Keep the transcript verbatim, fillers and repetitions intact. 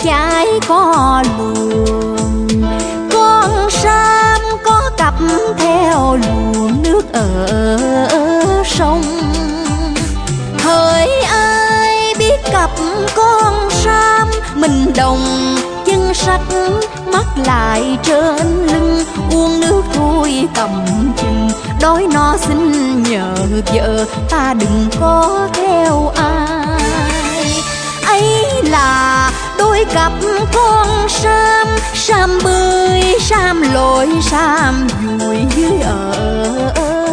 chải có luồng. Con sam có cặp theo luồng nước ở sông. Hỡi ai biết cặp con sam, mình đồng chân sắt mắt lại trên lưng. Uống nước thôi cầm chừng, đói no xin nhờ vợ, ta đừng có theo ai. Ấy là đôi cặp con sam, sam bơi sam lội sam vùi dưới ở